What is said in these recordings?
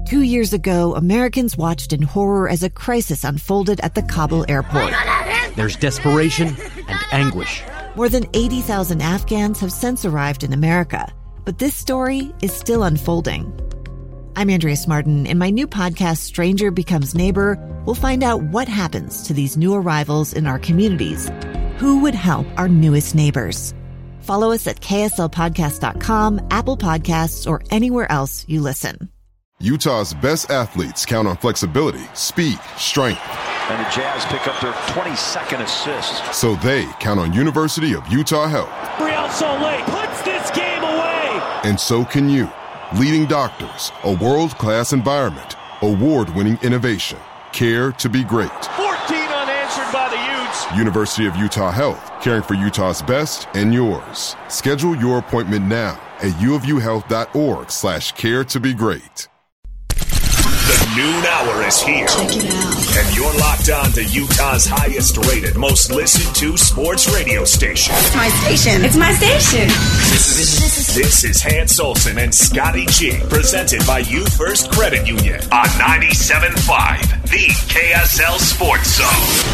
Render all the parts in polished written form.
2 years ago, Americans watched in horror as a crisis unfolded at the Kabul airport. There's desperation and anguish. More than 80,000 Afghans have since arrived in America, but this story is still unfolding. I'm Andrea Martin. In my new podcast, Stranger Becomes Neighbor, we'll find out what happens to these new arrivals in our communities. Who would help our newest neighbors? Follow us at kslpodcast.com, Apple Podcasts, or anywhere else you listen. Utah's best athletes count on flexibility, speed, strength. And the Jazz pick up their 22nd assist. So they count on University of Utah Health. Real Soleil puts this game away. And so can you. Leading doctors, a world-class environment, award-winning innovation, care to be great. 14 unanswered by the Utes. University of Utah Health, caring for Utah's best and yours. Schedule your appointment now at uofuhealth.org/care to be great. The noon hour is here. Check it out. And you're locked on to Utah's highest rated, most listened to sports radio station. It's my station. It's my station. This is Hans Olsen and Scotty G, presented by You First Credit Union on 97.5, the KSL Sports Zone.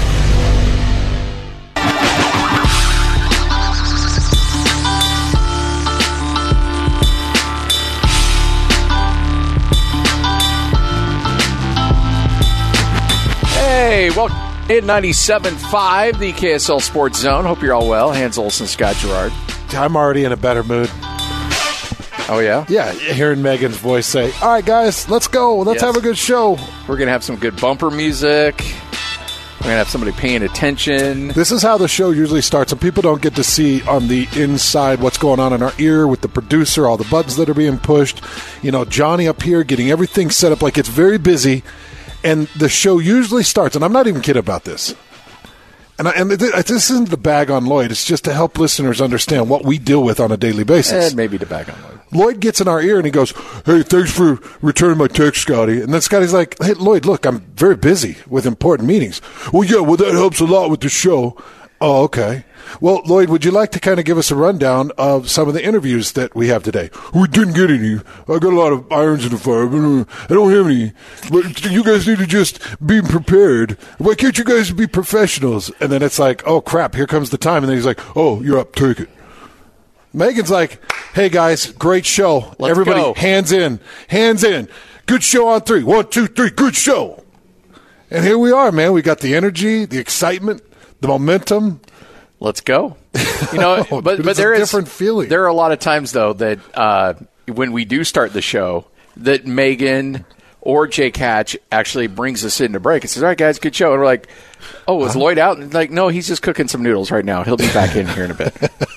Hey, welcome in 97.5, the KSL Sports Zone. Hope you're all well. Hans Olsen, Scott Gerard. I'm already in a better mood. Oh, yeah? Yeah, hearing Megan's voice say, all right, guys, let's go. Let's have a good show. We're going to have some good bumper music. We're going to have somebody paying attention. This is how the show usually starts, and people don't get to see on the inside what's going on in our ear with the producer, all the buttons that are being pushed. You know, Johnny up here getting everything set up like it's very busy. And the show usually starts, and I'm not even kidding about this. And this isn't the bag on Lloyd. It's just to help listeners understand what we deal with on a daily basis. And maybe to bag on Lloyd. Lloyd gets in our ear, and he goes, hey, thanks for returning my text, Scotty. And then Scotty's like, hey, Lloyd, look, I'm very busy with important meetings. Well, yeah, that helps a lot with the show. Oh, okay. Well, Lloyd, would you like to kind of give us a rundown of some of the interviews that we have today? We didn't get any. I got a lot of irons in the fire, but I don't have any. But you guys need to just be prepared. Why can't you guys be professionals? And then it's like, oh, crap, here comes the time. And then he's like, oh, you're up, take it. Megan's like, hey, guys, great show. Let's Everybody, go. Hands in. Hands in. Good show on 3. 1, 2, 3, good show. And here we are, man. We got the energy, the excitement, the momentum. Let's go. You know, but there is a different feeling. There are a lot of times though that when we do start the show, that Megan or Jake Hatch actually brings us into break and says, "All right, guys, good show." And we're like, "Oh, is Lloyd out?" And like, no, he's just cooking some noodles right now. He'll be back in here in a bit.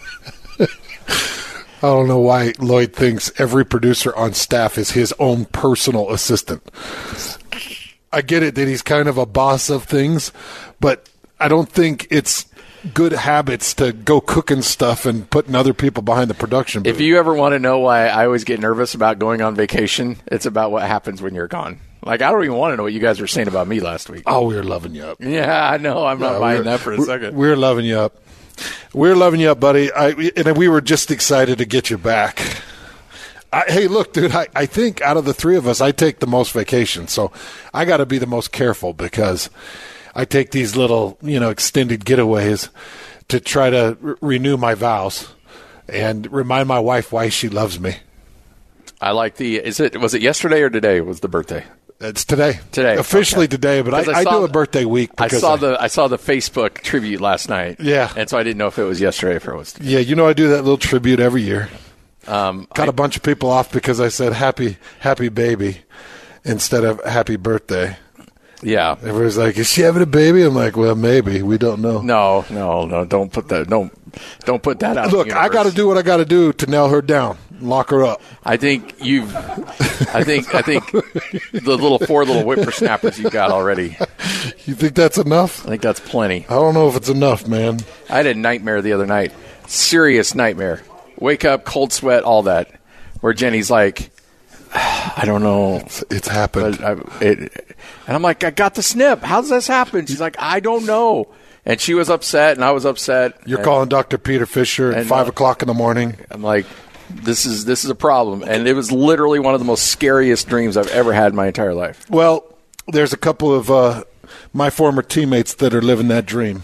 I don't know why Lloyd thinks every producer on staff is his own personal assistant. I get it that he's kind of a boss of things, but I don't think it's good habits to go cooking stuff and putting other people behind the production booth. If you ever want to know why I always get nervous about going on vacation, it's about what happens when you're gone. Like, I don't even want to know what you guys were saying about me last week. Oh, we were loving you up. Yeah, I know. I'm not buying that for a second. We're loving you up. We're loving you up, buddy. And we were just excited to get you back. Hey, look, dude, I think out of the three of us, I take the most vacation. So I got to be the most careful because I take these little, extended getaways to try to renew my vows and remind my wife why she loves me. I like was it yesterday or today was the birthday? It's today. Today. Officially okay. today, but I do a birthday week. I saw the Facebook tribute last night. Yeah. And so I didn't know if it was yesterday or if it was today. Yeah, I do that little tribute every year. Got a bunch of people off because I said happy baby instead of happy birthday. Yeah. Everybody's like, is she having a baby? I'm like, well, maybe. We don't know. No. Don't put that. Don't put that out. Look, I got to do what I got to do to nail her down, lock her up. I think I think the 4 little whippersnappers you got already. You think that's enough? I think that's plenty. I don't know if it's enough, man. I had a nightmare the other night. Serious nightmare. Wake up, cold sweat, all that. Where Jenny's like, I don't know. It's happened. And I'm like, I got the snip. How does this happen? She's like, I don't know. And she was upset, and I was upset. You're calling Dr. Peter Fisher at 5 o'clock in the morning. I'm like, this is a problem. And it was literally one of the most scariest dreams I've ever had in my entire life. Well, there's a couple of my former teammates that are living that dream.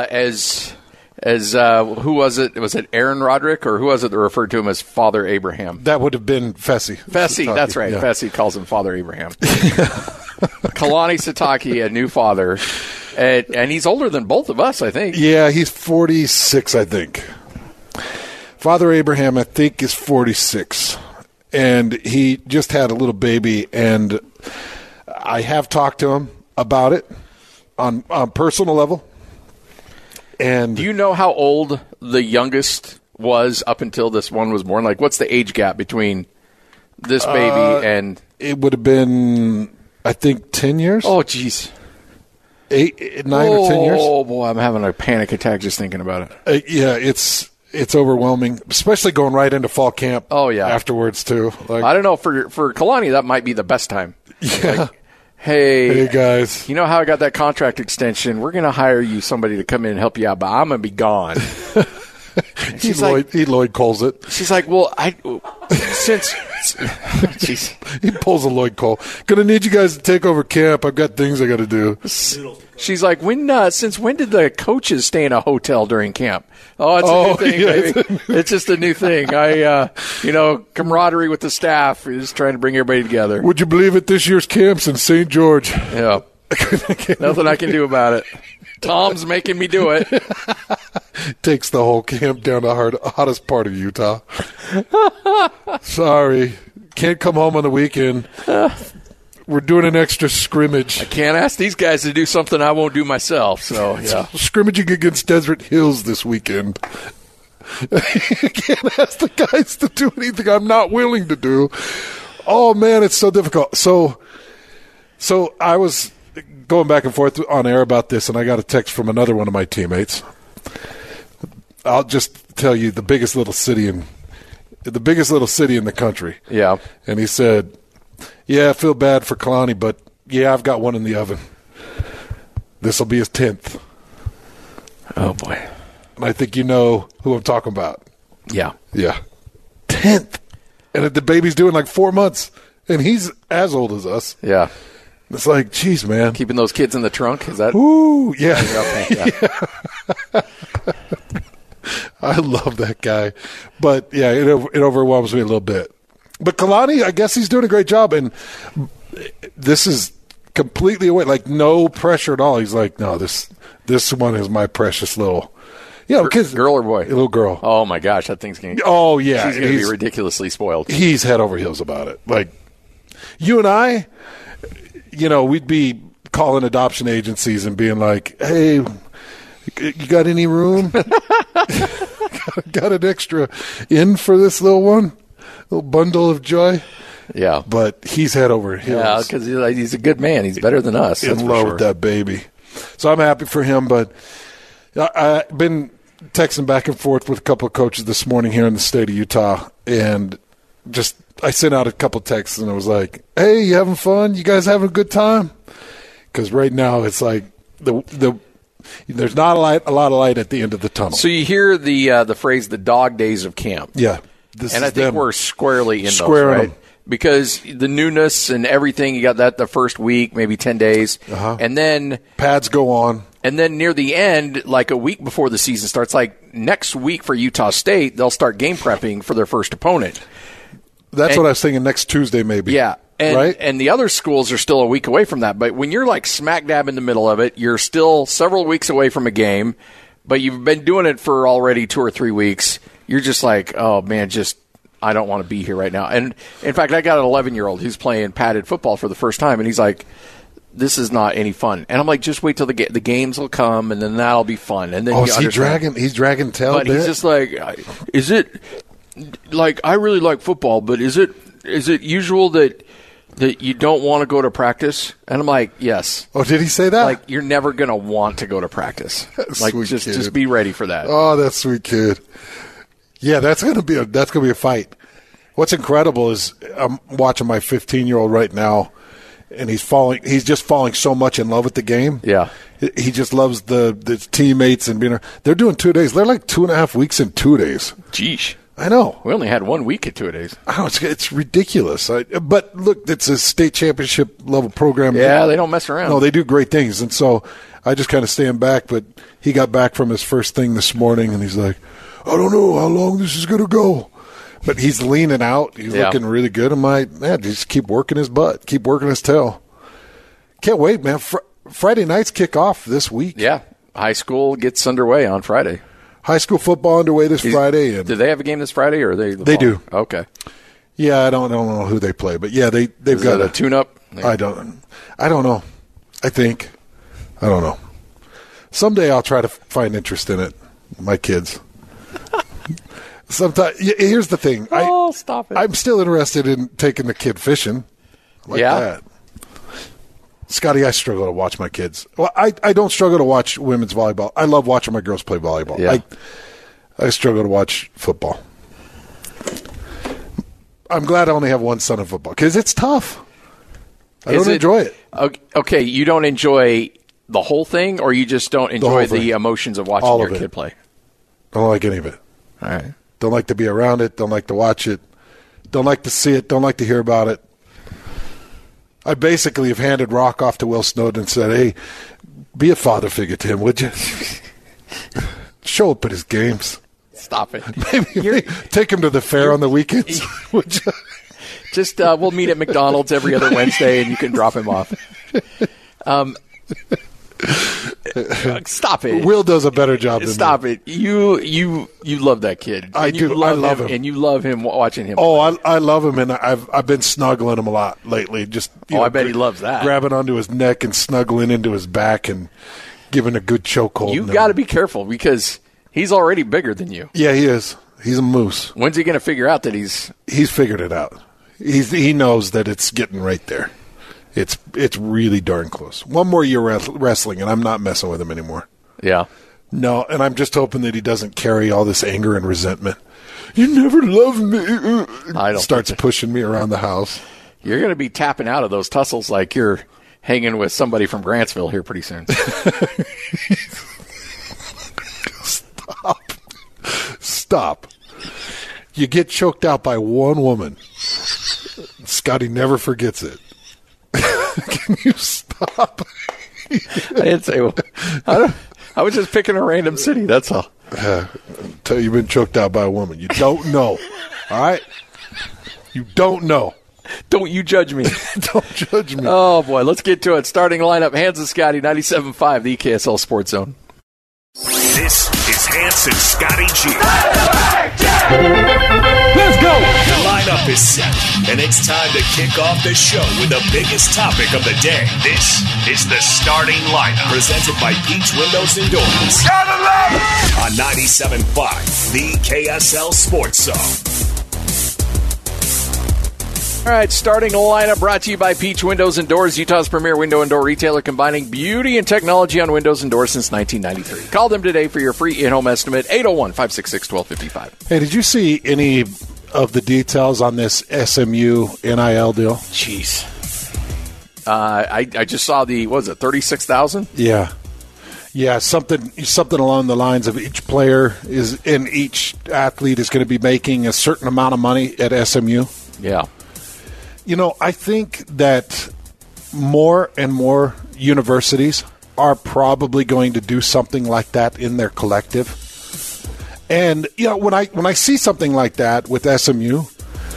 Who was it? Was it Aaron Roderick, or who was it that referred to him as Father Abraham? That would have been Fessy. Fessy, that's right. Yeah. Fessy calls him Father Abraham. Kalani Sitake, a new father, and he's older than both of us, I think. Yeah, he's 46, I think. Father Abraham, I think, is 46, and he just had a little baby, and I have talked to him about it on personal level. And do you know how old the youngest was up until this one was born? Like, what's the age gap between this baby and... It would have been, I think, 10 years. Oh, jeez. 9 or 10 years. Oh, boy, I'm having a panic attack just thinking about it. Yeah, it's overwhelming, especially going right into fall camp. Oh, yeah. Afterwards, too. Like, I don't know. For Kalani, that might be the best time. Yeah. Like, hey, guys. You know how I got that contract extension? We're going to hire you somebody to come in and help you out, but I'm going to be gone. He Lloyd calls it. She's like, well, since he pulls a Lloyd Cole. Gonna need you guys to take over camp. I've got things I got to do. She's like, since when did the coaches stay in a hotel during camp? Oh, it's a new thing, baby. It's just a new thing. Camaraderie with the staff is trying to bring everybody together. Would you believe it? This year's camp's in St. George. Yeah. Nothing I can do about it. Tom's making me do it. Takes the whole camp down the hottest part of Utah. Sorry. Can't come home on the weekend. We're doing an extra scrimmage. I can't ask these guys to do something I won't do myself. So, yeah. Scrimmaging against Desert Hills this weekend. I can't ask the guys to do anything I'm not willing to do. Oh, man, it's so difficult. So I was going back and forth on air about this, and I got a text from another one of my teammates. I'll just tell you the biggest little city in the country. Yeah. And he said, yeah, I feel bad for Kalani, but yeah, I've got one in the oven. This will be his 10th. Oh, boy. And I think you know who I'm talking about. Yeah. Yeah. 10th. And the baby's doing like 4 months, and he's as old as us. Yeah. It's like, geez, man. Keeping those kids in the trunk? Is that? Ooh, yeah. Okay, yeah. I love that guy. But, yeah, it overwhelms me a little bit. But Kalani, I guess he's doing a great job. And this is completely away. Like, no pressure at all. He's like, no, this one is my precious little girl or boy? Little girl. Oh, my gosh. That thing's going to Oh, yeah. She's going to be ridiculously spoiled. He's head over heels about it. Like, you and I, we'd be calling adoption agencies and being like, hey, you got any room? Got an extra in for this little one? Little bundle of joy? Yeah. But he's head over heels. Yeah, because he's a good man. He's better than us. In love with that baby. So I'm happy for him, but I've been texting back and forth with a couple of coaches this morning here in the state of Utah, and I sent out a couple of texts, and I was like, hey, you having fun? You guys having a good time? Because right now it's like there's not a lot of light at the end of the tunnel. So you hear the phrase, the dog days of camp. Yeah. And I think we're squarely in those, right? Because the newness and everything, you got that the first week, maybe 10 days. Uh-huh. And then pads go on. And then near the end, like a week before the season starts, like next week for Utah State, they'll start game prepping for their first opponent. That's what I was thinking, next Tuesday maybe. Yeah. Right? And the other schools are still a week away from that. But when you're like smack dab in the middle of it, you're still several weeks away from a game, but you've been doing it for already 2 or 3 weeks. You're just like, oh, man, I don't want to be here right now. And, in fact, I got an 11-year-old who's playing padded football for the first time, and he's like, this is not any fun. And I'm like, just wait till the games will come, and then that'll be fun. And then he's dragging tail. But he's just like, is it like, I really like football, but is it usual that you don't want to go to practice? And I'm like, yes. Oh, did he say that? Like, you're never going to want to go to practice. Like, just be ready for that. Oh, that sweet kid. Yeah, that's gonna be a fight. What's incredible is I'm watching my 15-year-old right now, and he's just falling so much in love with the game. Yeah. He just loves the teammates and being. They're doing 2 days. They're like 2.5 weeks in 2 days. Jeez. I know. We only had 1 week at 2-a-days. Oh, it's ridiculous. But look, it's a state championship level program. Yeah, they don't mess around. No, they do great things. And so I just kind of stand back. But he got back from his first thing this morning, and he's like, I don't know how long this is going to go. But he's leaning out. He's looking really good. I'm like, man, just keep working his butt. Keep working his tail. Can't wait, man. Friday nights kick off this week. Yeah. High school gets underway on Friday. High school football underway this Friday. And do they have a game this Friday, or are they? They do. Okay. Yeah, I don't know who they play, but yeah, they've got a tune-up. I don't know. I don't know. Someday I'll try to find interest in it. My kids. Sometimes here's the thing. Stop it! I'm still interested in taking the kid fishing. Like that. Scotty, I struggle to watch my kids. Well, I don't struggle to watch women's volleyball. I love watching my girls play volleyball. Yeah. I struggle to watch football. I'm glad I only have one son in football because it's tough. I don't enjoy it. Okay, you don't enjoy the whole thing, or you just don't enjoy the emotions of watching your kid play? Don't like any of it. All right. Don't like to be around it. Don't like to watch it. Don't like to see it. Don't like to hear about it. I basically have handed rock off to Will Snowden and said, hey, be a father figure to him, would you? Show up at his games. Stop it. Maybe take him to the fair on the weekends, would you? Just we'll meet at McDonald's every other Wednesday, and you can drop him off. Stop it. Will does a better job than Stop me. it. You love that kid. I do. I love him. And you love him watching him. Oh, I love him, and I've been snuggling him a lot lately. Just I bet he loves that. Grabbing onto his neck and snuggling into his back and giving a good chokehold. You've got to be careful because he's already bigger than you. Yeah, he is. He's a moose. When's he going to figure out that he's figured it out? He knows that it's getting right there. It's really darn close. One more year wrestling, and I'm not messing with him anymore. Yeah. No, and I'm just hoping that he doesn't carry all this anger and resentment. You never loved me. Starts pushing me around the house. You're going to be tapping out of those tussles like you're hanging with somebody from Grantsville here pretty soon. Stop. You get choked out by one woman. Scotty never forgets it. Can you stop? I didn't say. Well, I was just picking a random city. That's all. Until you've been choked out by a woman, you don't know. All right, you don't know. Don't you judge me? Don't judge me. Oh boy, let's get to it. Starting lineup: Hans and Scotty, 97.5, the KSL Sports Zone. This is Hans and Scotty G. Let's go! The lineup is set, and it's time to kick off the show with the biggest topic of the day. This is the starting lineup, presented by Peach Windows and Doors. Gotta love it! On 97.5, the KSL Sports Zone. All right, starting lineup brought to you by Peach Windows and Doors, Utah's premier window and door retailer, combining beauty and technology on windows and doors since 1993. Call them today for your free in-home estimate, 801-566-1255. Hey, did you see any of the details on this SMU NIL deal? Jeez. I just saw the, what was it, 36,000? Yeah. Yeah, something along the lines of each player is, and each athlete is going to be making a certain amount of money at SMU. Yeah. You know, I think that more and more universities are probably going to do something like that in their collective. And, you know, when I see something like that with SMU,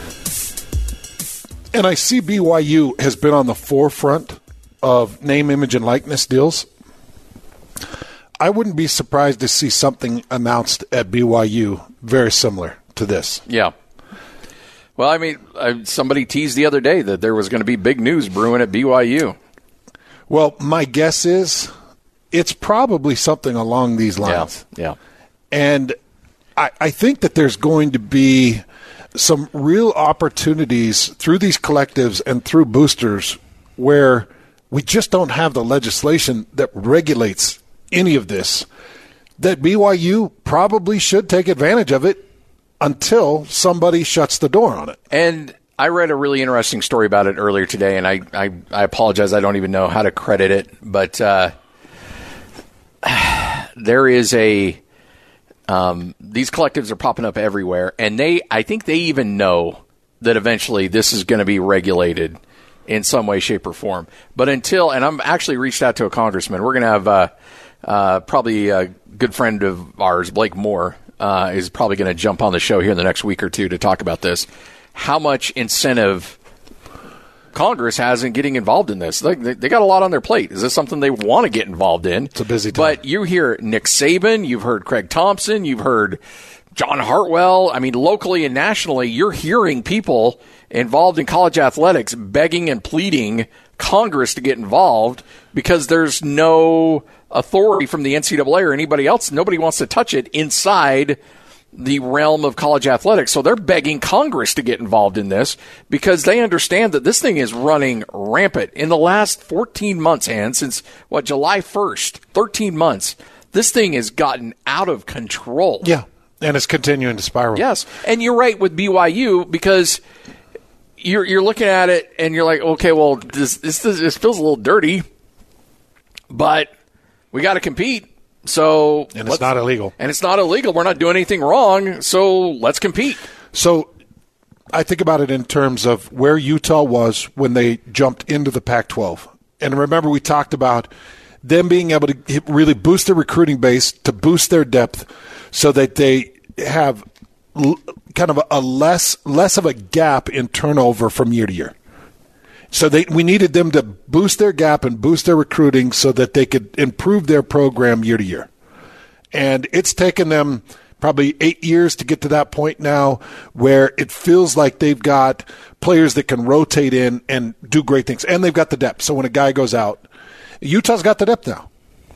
and I see BYU has been on the forefront of name, image, and likeness deals, I wouldn't be surprised to see something announced at BYU very similar to this. Yeah. Well, I mean, somebody teased the other day that there was going to be big news brewing at BYU. Well, my guess is it's probably something along these lines. Yeah. And I think that there's going to be some real opportunities through these collectives and through boosters where we just don't have the legislation that regulates any of this, that BYU probably should take advantage of it until somebody shuts the door on it. And I read a really interesting story about it earlier today, and I apologize, I don't even know how to credit it, but there is a These collectives are popping up everywhere, and I think they even know that eventually this is going to be regulated in some way, shape, or form. But until, and I'm actually reached out to a congressman. We're going to have probably a good friend of ours, Blake Moore, is probably going to jump on the show here in the next week or two to talk about this. How much incentive Congress has in getting involved in this. They got a lot on their plate. Is this something they want to get involved in? It's a busy time. But you hear Nick Saban, you've heard Craig Thompson, you've heard John Hartwell. I mean, locally and nationally, you're hearing people involved in college athletics begging and pleading Congress to get involved because there's no authority from the NCAA or anybody else. Nobody wants to touch it inside the realm of college athletics. So they're begging Congress to get involved in this because they understand that this thing is running rampant. In the last 14 months, and since, July 1st, 13 months, this thing has gotten out of control. Yeah, and it's continuing to spiral. Yes, and you're right with BYU because you're looking at it and you're like, okay, well, this feels a little dirty, but we got to compete. So and it's not illegal. And it's not illegal. We're not doing anything wrong, so let's compete. So I think about it in terms of where Utah was when they jumped into the Pac-12. And remember, we talked about them being able to really boost their recruiting base, to boost their depth, so that they have kind of a less of a gap in turnover from year to year. So we needed them to boost their gap and boost their recruiting so that they could improve their program year to year. And it's taken them probably 8 years to get to that point now where it feels like they've got players that can rotate in and do great things. And they've got the depth. So when a guy goes out, Utah's got the depth now.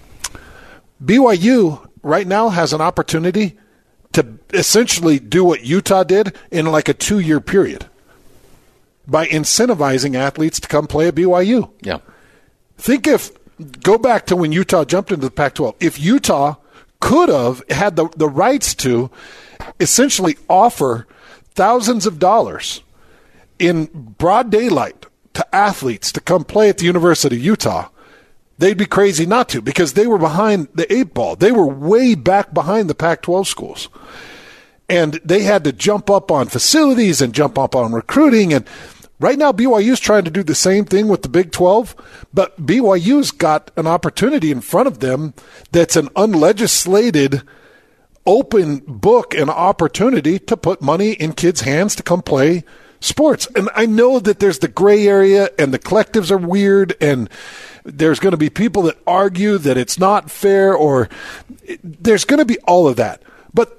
BYU right now has an opportunity to essentially do what Utah did in like a 2-year period, by incentivizing athletes to come play at BYU. Yeah. Go back to when Utah jumped into the Pac-12. If Utah could have had the rights to essentially offer thousands of dollars in broad daylight to athletes to come play at the University of Utah, they'd be crazy not to, because they were behind the 8 ball. They were way back behind the Pac-12 schools. And they had to jump up on facilities and jump up on recruiting. And right now, BYU's trying to do the same thing with the Big 12, but BYU's got an opportunity in front of them that's an unlegislated, open book and opportunity to put money in kids' hands to come play sports. And I know that there's the gray area and the collectives are weird and there's going to be people that argue that it's not fair, or there's going to be all of that. But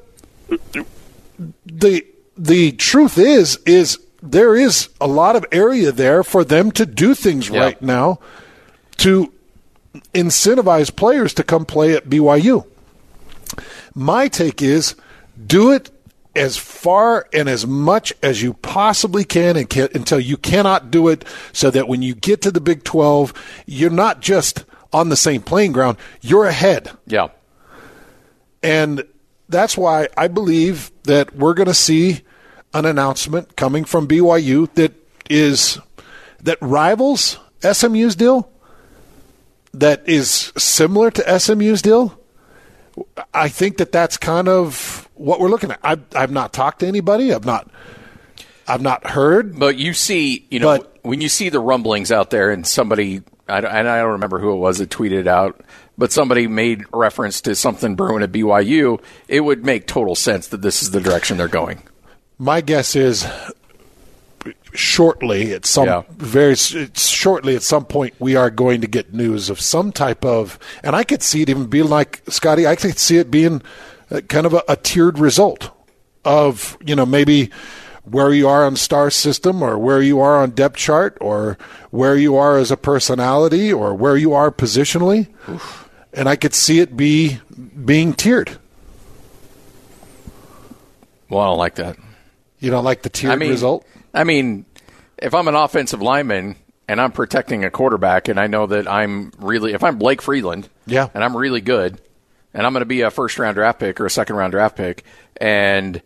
the truth is there is a lot of area there for them to do things right now to incentivize players to come play at BYU. My take is do it as far and as much as you possibly can until you cannot do it, so that when you get to the Big 12, you're not just on the same playing ground, you're ahead. Yeah. And that's why I believe that we're going to see an announcement coming from BYU that rivals SMU's deal, that is similar to SMU's deal. I think that's kind of what we're looking at. I've not talked to anybody. I've not heard. But you see, when you see the rumblings out there, and somebody, I don't remember who it was that tweeted it out, but somebody made reference to something brewing at BYU, it would make total sense that this is the direction they're going. My guess is shortly at some point we are going to get news of some type of, and I could see it even being like, Scotty, I could see it being kind of a tiered result of, maybe where you are on star system, or where you are on depth chart, or where you are as a personality, or where you are positionally. Oof. And I could see it being tiered. Well, I don't like that. You don't like the tiered result? I mean, if I'm an offensive lineman and I'm protecting a quarterback, and I know that if I'm Blake Freeland, and I'm really good, and I'm going to be a first-round draft pick or a second-round draft pick, but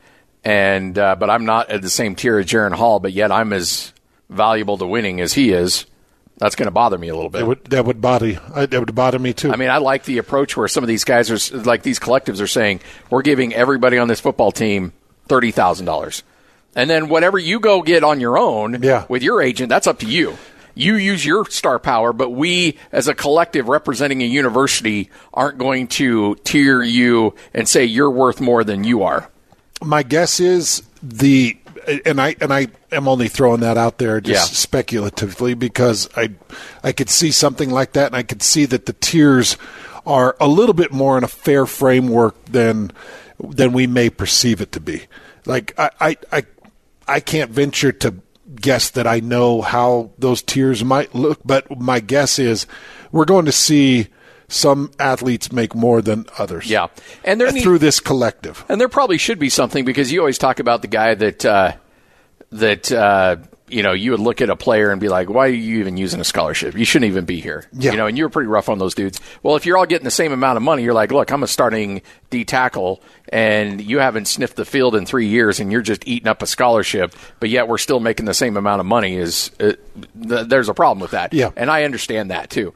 I'm not at the same tier as Jaren Hall, but yet I'm as valuable to winning as he is, That's going to bother me a little bit. That would bother me too. I mean, I like the approach where some of these guys are like these collectives are saying we're giving everybody on this football team $30,000, and then whatever you go get on your own with your agent, that's up to you. You use your star power, but we, as a collective representing a university, aren't going to tier you and say you're worth more than you are. My guess is and I am only throwing that out there just speculatively because I could see something like that, and I could see that the tiers are a little bit more in a fair framework than we may perceive it to be. Like I can't venture to guess that I know how those tiers might look, but my guess is we're going to see some athletes make more than others. Yeah. And through this collective. And there probably should be something, because you always talk about the guy that you would look at a player and be like, why are you even using a scholarship? You shouldn't even be here. Yeah. And you were pretty rough on those dudes. Well, if you're all getting the same amount of money, you're like, look, I'm a starting D tackle and you haven't sniffed the field in 3 years and you're just eating up a scholarship, but yet we're still making the same amount of money. There's a problem with that. Yeah. And I understand that too.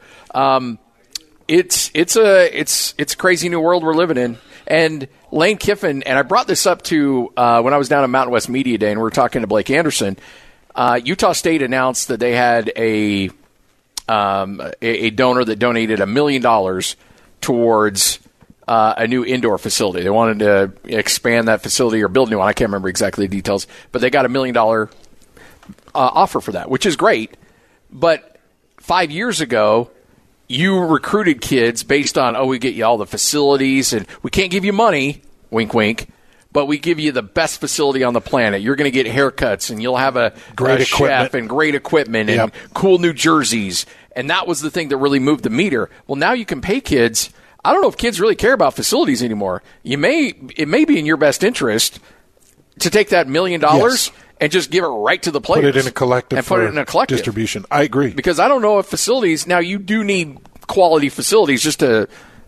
It's a crazy new world we're living in. And Lane Kiffin, and I brought this up to when I was down at Mountain West Media Day and we were talking to Blake Anderson. Utah State announced that they had a donor that donated $1 million towards a new indoor facility. They wanted to expand that facility or build a new one. I can't remember exactly the details, but they got $1 million offer for that, which is great. But 5 years ago, you recruited kids based on, we get you all the facilities, and we can't give you money, wink, wink, but we give you the best facility on the planet. You're going to get haircuts, and you'll have a chef and great equipment and cool new jerseys. And that was the thing that really moved the meter. Well, now you can pay kids. I don't know if kids really care about facilities anymore. It may be in your best interest to take that $1 million and just give it right to the players. Put it in a collective and put it in a collective distribution. I agree. Because I don't know if facilities, now you do need quality facilities just to,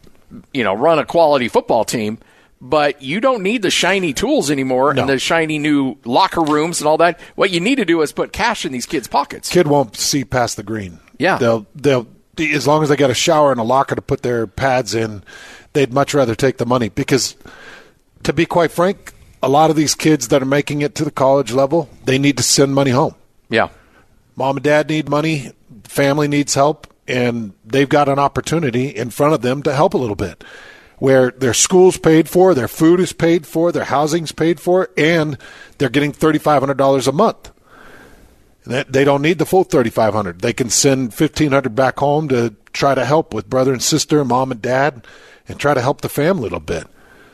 run a quality football team, but you don't need the shiny tools anymore and the shiny new locker rooms and all that. What you need to do is put cash in these kids' pockets. Kid won't see past the green. Yeah. They'll as long as they got a shower and a locker to put their pads in, they'd much rather take the money. Because, to be quite frank, a lot of these kids that are making it to the college level, they need to send money home. Yeah. Mom and dad need money, family needs help, and they've got an opportunity in front of them to help a little bit, where their school's paid for, their food is paid for, their housing's paid for, and they're getting $3,500 a month. They don't need the full $3,500. They can send $1,500 back home to try to help with brother and sister, mom and dad, and try to help the family a little bit.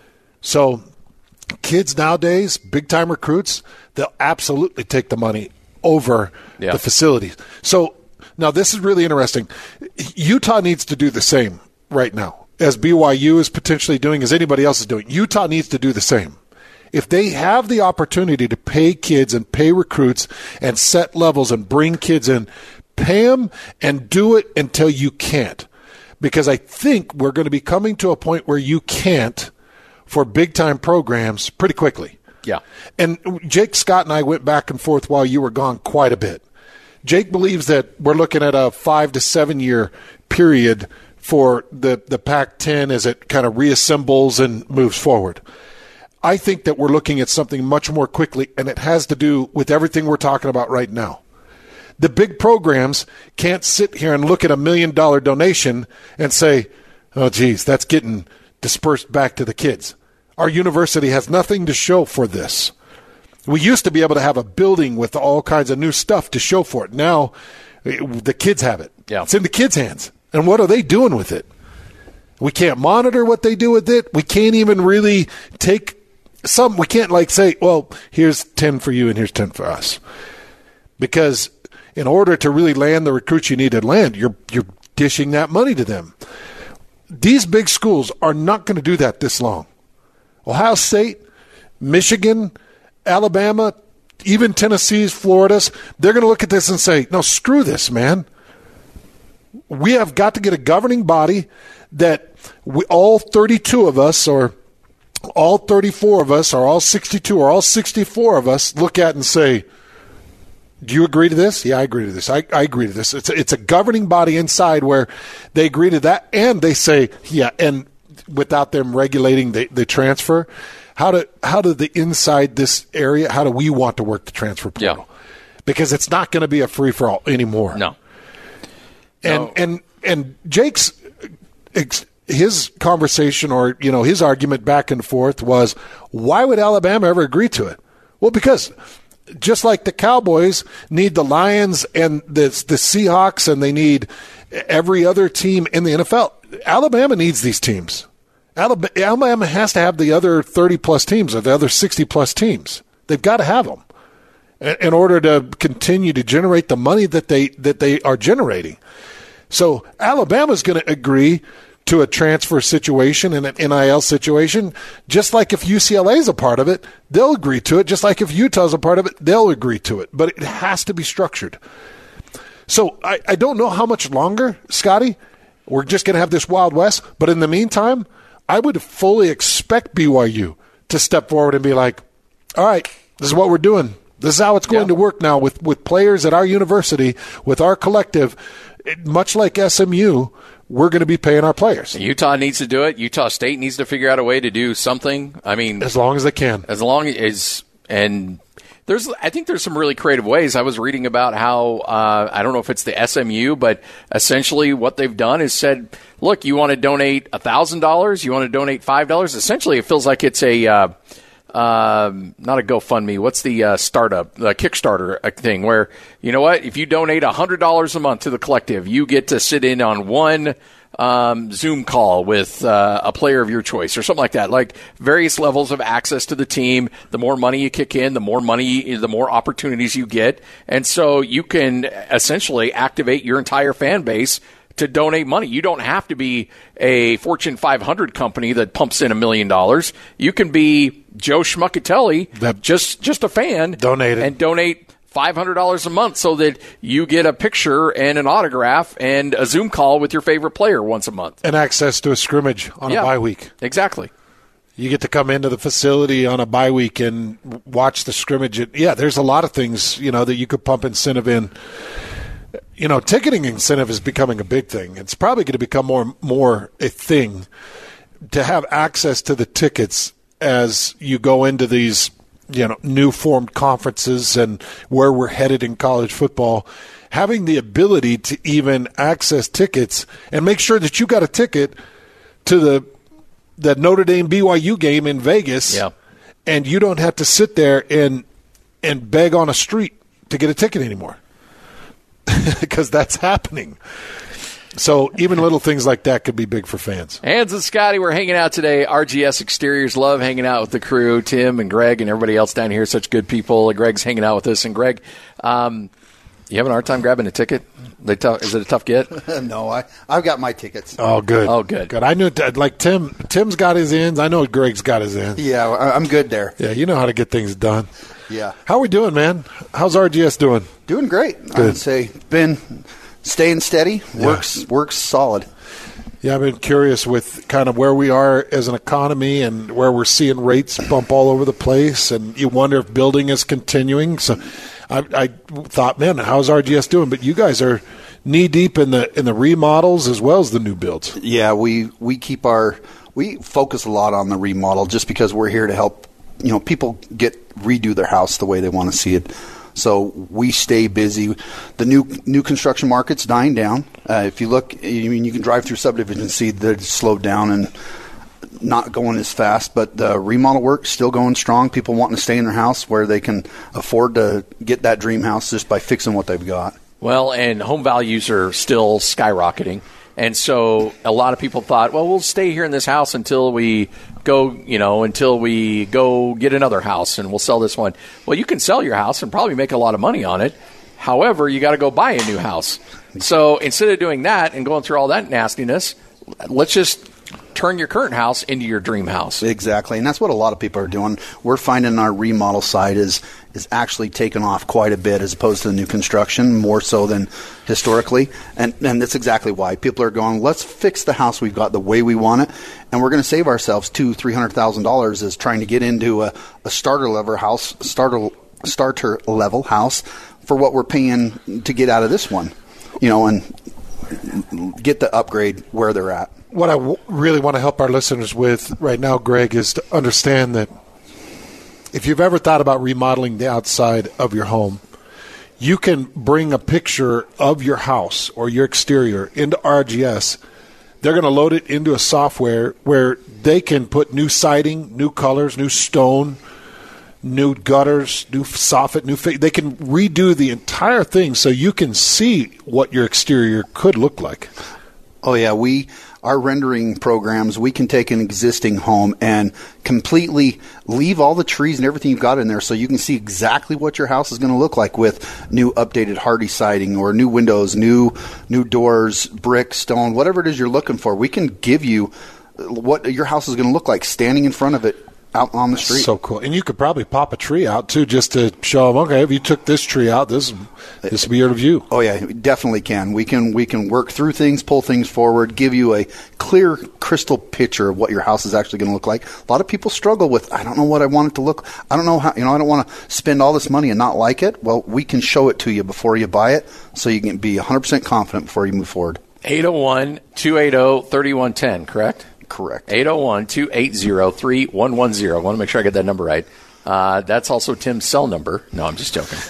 So kids nowadays, big-time recruits, they'll absolutely take the money over the facilities. So now this is really interesting. Utah needs to do the same right now, as BYU is potentially doing, as anybody else is doing. Utah needs to do the same. If they have the opportunity to pay kids and pay recruits and set levels and bring kids in, pay them and do it until you can't. Because I think we're going to be coming to a point where you can't for big-time programs pretty quickly. Yeah. And Jake Scott and I went back and forth while you were gone quite a bit. Jake believes that we're looking at a 5 to 7 year period for the Pac-10 as it kind of reassembles and moves forward. I think that we're looking at something much more quickly, and it has to do with everything we're talking about right now. The big programs can't sit here and look at $1 million donation and say, oh, geez, that's getting dispersed back to the kids. Our university has nothing to show for this. We used to be able to have a building with all kinds of new stuff to show for it. Now, the kids have it. Yeah. It's in the kids' hands. And what are they doing with it? We can't monitor what they do with it. We can't even really take we can't say, well, here's 10 for you and here's 10 for us. Because in order to really land the recruits you need to land, you're dishing that money to them. These big schools are not going to do that this long. Ohio State, Michigan, Alabama, even Tennessee's, Florida's, they're going to look at this and say, no, screw this, man. We have got to get a governing body that all 32 of us, or all 34 of us, or all 62, or all 64 of us look at and say, Do you agree to this? Yeah, I agree to this. I agree to this. It's a governing body inside where they agree to that, and they say, yeah, and without them regulating the transfer, how do the inside this area, how do we want to work the transfer portal? Yeah. Because it's not going to be a free-for-all anymore. No. And Jake's his conversation or, his argument back and forth was, why would Alabama ever agree to it? Well, because just like the Cowboys need the Lions and the Seahawks and they need every other team in the NFL, Alabama needs these teams. Alabama has to have the other 30-plus teams or the other 60-plus teams. They've got to have them in order to continue to generate the money that they are generating. So Alabama's going to agree to a transfer situation and an NIL situation, just like if UCLA is a part of it, they'll agree to it. Just like if Utah's a part of it, they'll agree to it. But it has to be structured. So I don't know how much longer, Scotty, we're just going to have this Wild West. But in the meantime, I would fully expect BYU to step forward and be like, all right, this is what we're doing. This is how it's going to work now with players at our university, with our collective. Much like SMU, we're going to be paying our players. Utah needs to do it. Utah State needs to figure out a way to do something. I mean, as long as they can. As long as, and I think there's some really creative ways. I was reading about how, I don't know if it's the SMU, but essentially what they've done is said, look, you want to donate $1,000, you want to donate $5. Essentially, it feels like it's a, not a GoFundMe. What's the startup, the Kickstarter thing where, you know what, if you donate $100 a month to the collective, you get to sit in on one Zoom call with a player of your choice or something like that, like various levels of access to the team. The more money you kick in, the more opportunities you get. And so you can essentially activate your entire fan base to donate money. You don't have to be a Fortune 500 company that pumps in $1 million. You can be Joe Schmuckatelli, just a fan, and donate $500 a month so that you get a picture and an autograph and a Zoom call with your favorite player once a month. And access to a scrimmage on a bye week. Exactly. You get to come into the facility on a bye week and watch the scrimmage. There's a lot of things, that you could pump incentive in. Ticketing incentive is becoming a big thing. It's probably going to become more a thing to have access to the tickets as you go into these, new formed conferences and where we're headed in college football. Having the ability to even access tickets and make sure that you got a ticket to the Notre Dame BYU game in Vegas, and you don't have to sit there and beg on a street to get a ticket anymore. Because that's happening. So even little things like that could be big for fans. Hans and Scotty, we're hanging out today. RGS Exteriors, love hanging out with the crew. Tim and Greg and everybody else down here, such good people. Greg's hanging out with us. And Greg, you having a hard time grabbing a ticket? Is it a tough get? No, I've got my tickets. Oh, good. Oh, good. I knew, like Tim's got his ends. I know Greg's got his ends. Yeah, I'm good there. Yeah, you know how to get things done. Yeah. How are we doing, man? How's RGS doing? Doing great. Good. I would say been staying steady. Works solid. Yeah, I've been curious with kind of where we are as an economy and where we're seeing rates bump all over the place, and you wonder if building is continuing. So I thought, man, how's RGS doing? But you guys are knee deep in the remodels as well as the new builds. Yeah, we focus a lot on the remodel just because we're here to help people redo their house the way they want to see it. So we stay busy. The new construction market's dying down. If you look, you can drive through subdivisions and see that it's slowed down and not going as fast. But the remodel work's still going strong. People wanting to stay in their house where they can afford to get that dream house just by fixing what they've got. Well, and home values are still skyrocketing. And so a lot of people thought, well, we'll stay here in this house until we go get another house and we'll sell this one. Well, you can sell your house and probably make a lot of money on it. However, you got to go buy a new house. So instead of doing that and going through all that nastiness, let's just turn your current house into your dream house. Exactly, and that's what a lot of people are doing. We're finding our remodel side is actually taken off quite a bit as opposed to the new construction, more so than historically. And that's exactly why people are going, let's fix the house we've got the way we want it, and we're going to save ourselves $200,000-$300,000 as trying to get into a starter level house for what we're paying to get out of this one, and get the upgrade where they're at. What I really want to help our listeners with right now, Greg, is to understand that if you've ever thought about remodeling the outside of your home, you can bring a picture of your house or your exterior into RGS. They're going to load it into a software where they can put new siding, new colors, new stone, new gutters, new soffit, they can redo the entire thing so you can see what your exterior could look like. Oh, yeah. Our rendering programs, we can take an existing home and completely leave all the trees and everything you've got in there so you can see exactly what your house is going to look like with new updated hardy siding or new windows, new doors, brick, stone, whatever it is you're looking for. We can give you what your house is going to look like standing in front of it out on the street. So cool. And you could probably pop a tree out, too, just to show them, okay, if you took this tree out, this would be your view. Oh, yeah, we definitely can. We can work through things, pull things forward, give you a clear, crystal picture of what your house is actually going to look like. A lot of people struggle with, I don't know what I want it to look. I don't know how, I don't want to spend all this money and not like it. Well, we can show it to you before you buy it so you can be 100% confident before you move forward. 801-280-3110, correct? Correct. 801-280-3110. I want to make sure I get that number right. That's also Tim's cell number. No, I'm just joking.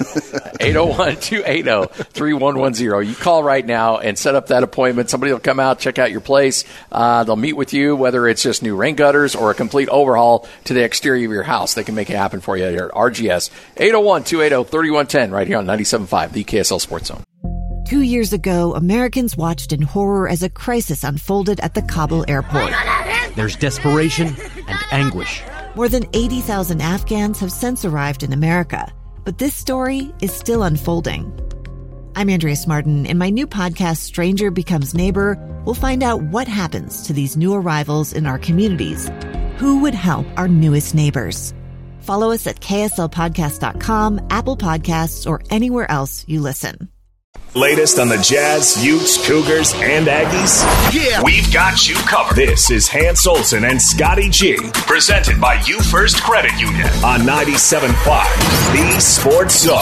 801-280-3110. You call right now and set up that appointment. Somebody will come out, check out your place. They'll meet with you, whether it's just new rain gutters or a complete overhaul to the exterior of your house. They can make it happen for you at your RGS. 801-280-3110 right here on 97.5, the KSL Sports Zone. 2 years ago, Americans watched in horror as a crisis unfolded at the Kabul airport. There's desperation and anguish. More than 80,000 Afghans have since arrived in America, but this story is still unfolding. I'm Andrea Martin. In my new podcast, Stranger Becomes Neighbor, we'll find out what happens to these new arrivals in our communities. Who would help our newest neighbors? Follow us at kslpodcast.com, Apple Podcasts, or anywhere else you listen. Latest on the Jazz, Utes, Cougars, and Aggies? Yeah! We've got you covered. This is Hans Olsen and Scotty G, presented by You First Credit Union on 97.5, the Sports Zone.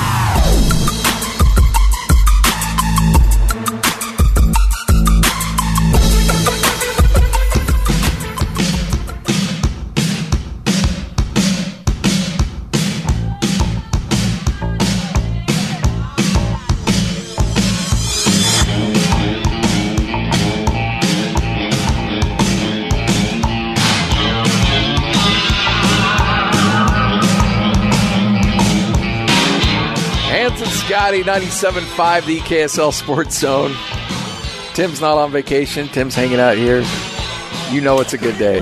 Scotty, 97.5, the KSL Sports Zone. Tim's not on vacation. Tim's hanging out here. You know it's a good day.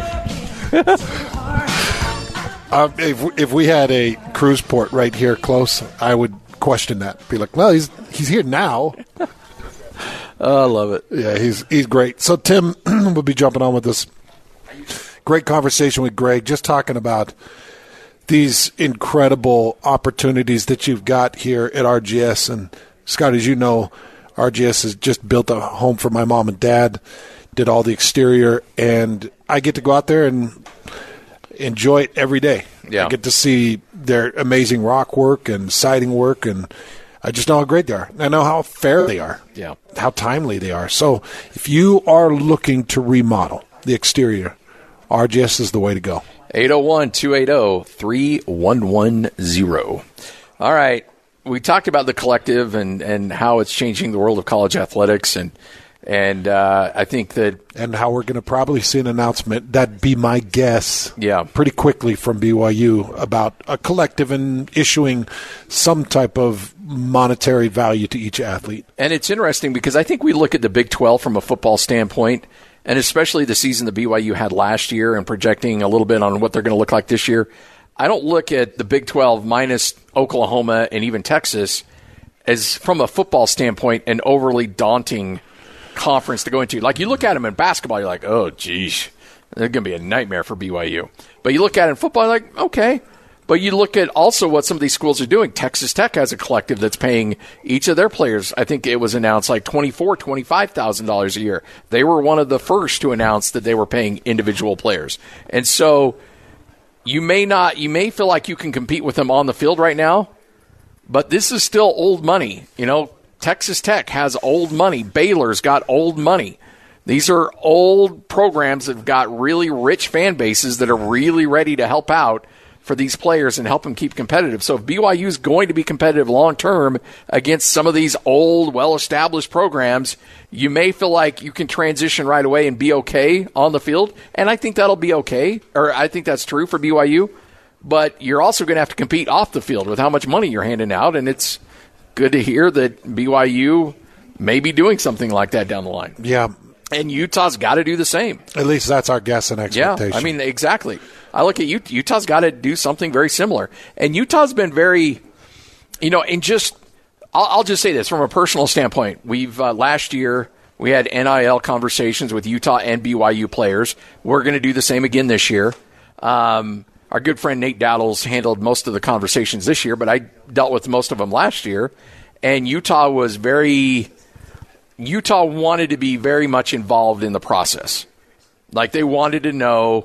If we had a cruise port right here close, I would question that. Be like, well, he's here now. Oh, I love it. Yeah, he's great. So Tim will be jumping on with this great conversation with Greg, just talking about these incredible opportunities that you've got here at RGS. And, Scott, as you know, RGS has just built a home for my mom and dad, did all the exterior, and I get to go out there and enjoy it every day. Yeah. I get to see their amazing rock work and siding work, and I just know how great they are. I know how fair they are, how timely they are. So if you are looking to remodel the exterior, RGS is the way to go. 801-280-3110. All right. We talked about the collective and how it's changing the world of college athletics, and I think that... And how we're going to probably see an announcement, that'd be my guess, yeah, pretty quickly from BYU about a collective and issuing some type of monetary value to each athlete. And it's interesting because I think we look at the Big 12 from a football standpoint, and especially the season the BYU had last year and projecting a little bit on what they're going to look like this year. I don't look at the Big 12 minus Oklahoma and even Texas as, from a football standpoint, an overly daunting conference to go into. Like, you look at them in basketball, you're like, oh, geez, they're going to be a nightmare for BYU. But you look at it in football, you're like, okay. But you look at also what some of these schools are doing. Texas Tech has a collective that's paying each of their players, I think it was announced, like $24,000, $25,000 a year. They were one of the first to announce that they were paying individual players. And so you may feel like you can compete with them on the field right now, But this is still old money. Texas Tech has old money. Baylor's got old money. These are old programs that have got really rich fan bases that are really ready to help out for these players and help them keep competitive. So if BYU is going to be competitive long-term against some of these old, well-established programs, you may feel like you can transition right away and be okay on the field. And I think that'll be okay, or I think that's true for BYU. But you're also going to have to compete off the field with how much money you're handing out, and it's good to hear that BYU may be doing something like that down the line. Yeah. And Utah's got to do the same. At least that's our guess and expectation. Yeah, I mean, exactly. I look at Utah's got to do something very similar. And Utah's been very, I'll just say this from a personal standpoint. We've, last year, we had NIL conversations with Utah and BYU players. We're going to do the same again this year. Our good friend Nate Dowdles handled most of the conversations this year, but I dealt with most of them last year. And Utah wanted to be very much involved in the process. Like they wanted to know,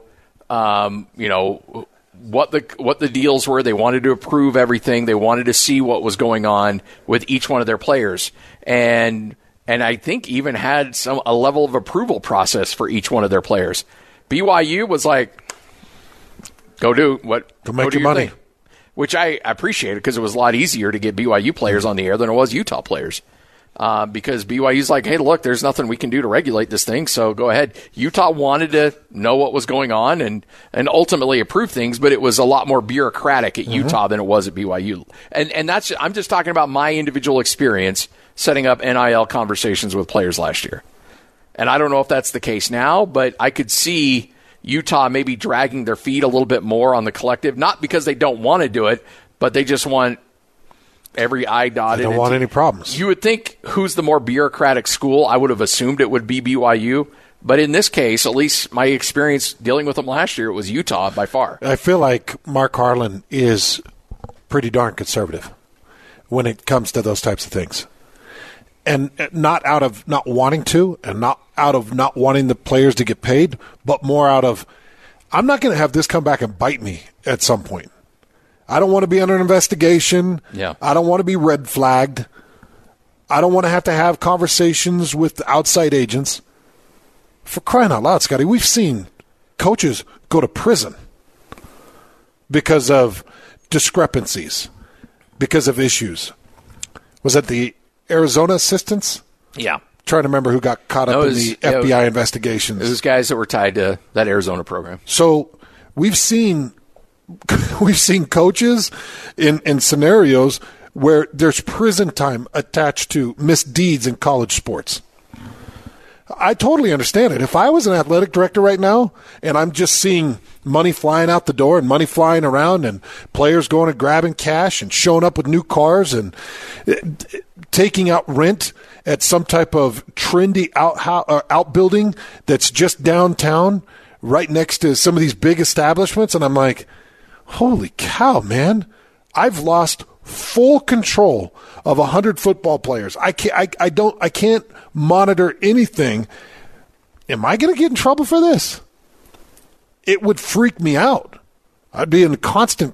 what the deals were. They wanted to approve everything. They wanted to see what was going on with each one of their players, and I think even had a level of approval process for each one of their players. BYU was like, "Go do what? Go make your money," thing. Which I appreciated because it was a lot easier to get BYU players on the air than it was Utah players. Because BYU's like, hey, look, there's nothing we can do to regulate this thing, so go ahead. Utah wanted to know what was going on and ultimately approve things, but it was a lot more bureaucratic at Utah than it was at BYU. And that's, I'm just talking about my individual experience setting up NIL conversations with players last year. And I don't know if that's the case now, but I could see Utah maybe dragging their feet a little bit more on the collective, not because they don't want to do it, but they just want every I dotted. They don't want any problems. You would think who's the more bureaucratic school? I would have assumed it would be BYU. But in this case, at least my experience dealing with them last year, it was Utah by far. I feel like Mark Harlan is pretty darn conservative when it comes to those types of things. And not out of not wanting to, and not out of not wanting the players to get paid, but more out of, I'm not going to have this come back and bite me at some point. I don't want to be under an investigation. Yeah. I don't want to be red flagged. I don't want to have conversations with outside agents. For crying out loud, Scotty, we've seen coaches go to prison because of discrepancies, because of issues. Was that the Arizona assistants? Yeah. Trying to remember who got caught up in the FBI investigations. It was guys that were tied to that Arizona program. So we've seen coaches in scenarios where there's prison time attached to misdeeds in college sports. I totally understand it. If I was an athletic director right now and I'm just seeing money flying out the door and money flying around and players going and grabbing cash and showing up with new cars and taking out rent at some type of trendy outbuilding that's just downtown right next to some of these big establishments, and I'm like, holy cow, man. I've lost full control of 100 football players. I can't monitor anything. Am I going to get in trouble for this? It would freak me out. I'd be in constant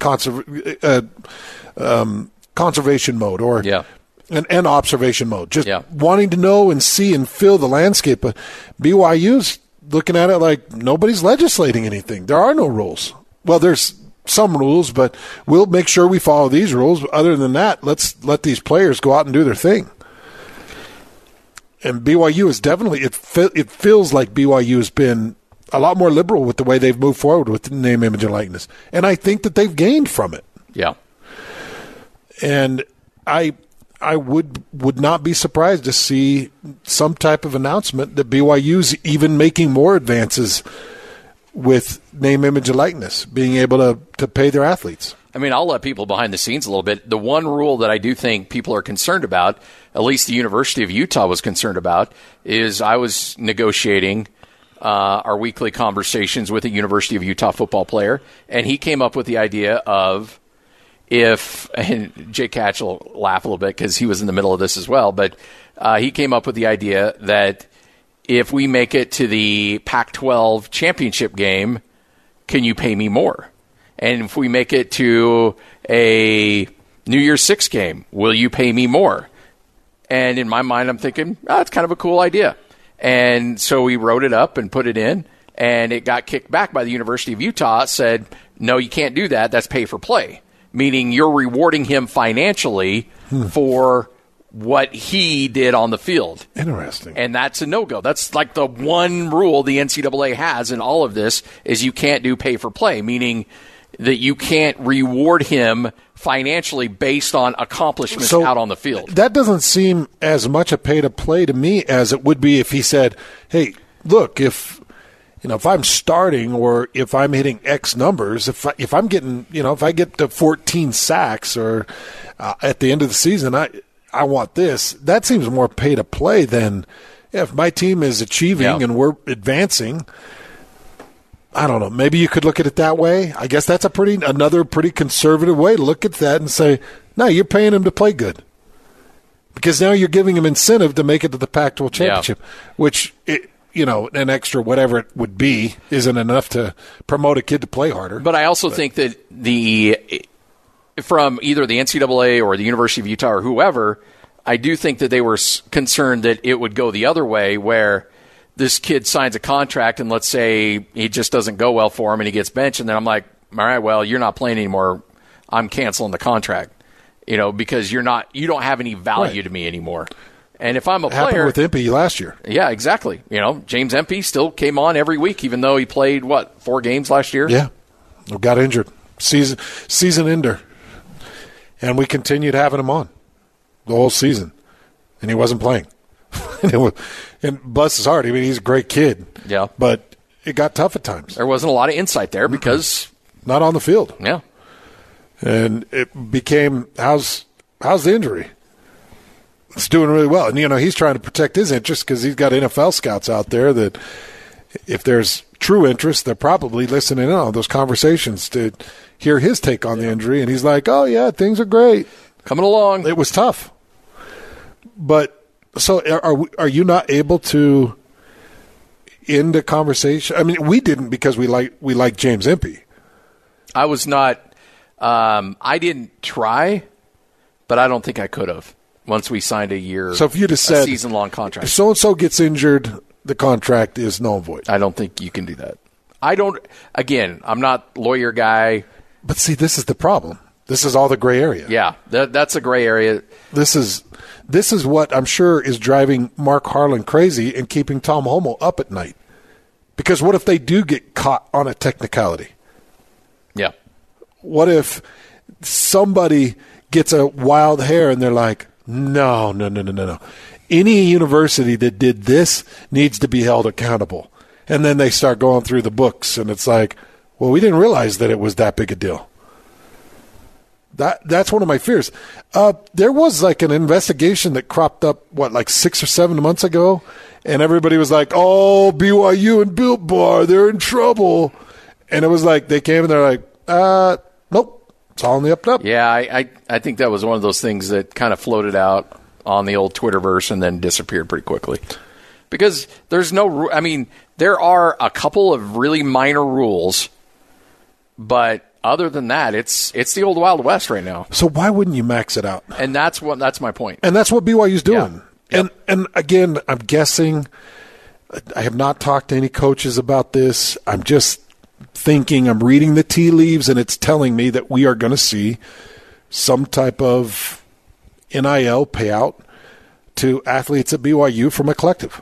conservation mode or and observation mode, just wanting to know and see and feel the landscape. But BYU's looking at it like nobody's legislating anything. There are no rules. Well, there's some rules, but we'll make sure we follow these rules. Other than that, let's let these players go out and do their thing. And BYU is definitely, it feels like BYU has been a lot more liberal with the way they've moved forward with the name, image, and likeness. And I think that they've gained from it. Yeah. And I would not be surprised to see some type of announcement that BYU's even making more advances with name, image, and likeness, being able to pay their athletes. I mean, I'll let people behind the scenes a little bit. The one rule that I do think people are concerned about, at least the University of Utah was concerned about, is I was negotiating our weekly conversations with a University of Utah football player, and he came up with the idea of and Jake Hatch will laugh a little bit because he was in the middle of this as well, but he came up with the idea that if we make it to the Pac-12 championship game, can you pay me more? And if we make it to a New Year's Six game, will you pay me more? And in my mind, I'm thinking, it's kind of a cool idea. And so we wrote it up and put it in, and it got kicked back by the University of Utah. It said, no, you can't do that. That's pay for play, meaning you're rewarding him financially for what he did on the field. Interesting. And that's a no-go. That's like the one rule the NCAA has in all of this is you can't do pay for play, meaning that you can't reward him financially based on accomplishments out on the field. That doesn't seem as much a pay to play to me as it would be if he said, hey, look, if I'm starting or if I'm hitting X numbers, if I'm getting, if I get to 14 sacks or at the end of the season, I want this. That seems more pay to play than if my team is achieving and we're advancing. I don't know. Maybe you could look at it that way. I guess that's another pretty conservative way to look at that and say, no, you're paying him to play good. Because now you're giving him incentive to make it to the Pac-12 championship, which, an extra whatever it would be isn't enough to promote a kid to play harder. But I also think that from either the NCAA or the University of Utah or whoever, I do think that they were concerned that it would go the other way where this kid signs a contract and let's say he just doesn't go well for him and he gets benched, and then I'm like, all right, well, you're not playing anymore. I'm canceling the contract, because you don't have any value to me anymore. And if I'm a player, happened with Empey last year. Yeah, exactly. James Empey still came on every week, even though he played 4 games last year. Yeah, got injured, season ender, and we continued having him on the whole season, and he wasn't playing. And bless his heart, he's a great kid. Yeah, but it got tough at times. There wasn't a lot of insight there because not on the field. Yeah, and it became how's the injury? It's doing really well, and he's trying to protect his interest because he's got NFL scouts out there that if there's true interest, they're probably listening in on those conversations to hear his take on the injury, and he's like, "Oh yeah, things are great, coming along." It was tough, but. So are you not able to end a conversation? I mean, we didn't because we like James Empey. I was not. I didn't try, but I don't think I could have once we signed a season-long contract. If so-and-so gets injured, the contract is null and void. I don't think you can do that. Again, I'm not lawyer guy. But see, this is the problem. This is all the gray area. Yeah, that's a gray area. This is what I'm sure is driving Mark Harlan crazy and keeping Tom Homo up at night. Because what if they do get caught on a technicality? Yeah. What if somebody gets a wild hair and they're like, no. Any university that did this needs to be held accountable. And then they start going through the books and it's like, well, we didn't realize that it was that big a deal. That's one of my fears. There was an investigation that cropped up, 6 or 7 months ago, and everybody was like, oh, BYU and Built Bar, they're in trouble. And it was like they came and they're like, nope, it's all in the up and up. Yeah, I think that was one of those things that kind of floated out on the old Twitterverse and then disappeared pretty quickly. Because there's there are a couple of really minor rules, but other than that, it's the old Wild West right now. So why wouldn't you max it out? And that's my point. And that's what BYU's doing. Yeah. Yep. And again, I'm guessing. I have not talked to any coaches about this. I'm just thinking. I'm reading the tea leaves, and it's telling me that we are going to see some type of NIL payout to athletes at BYU from a collective.